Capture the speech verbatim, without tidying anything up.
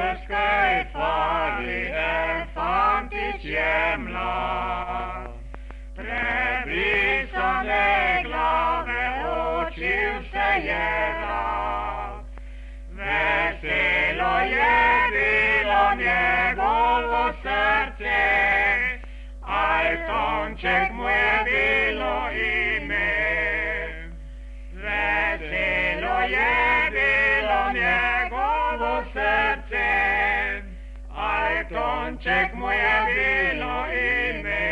Božkej tvári fantič je mlad. Prebrisané glave oči vse je rad. Veselo je bilo njegovo srce, aj Tonček mu je bilo ime. Veselo je bilo njegovo srce, aj Tonček mu je bilo ime.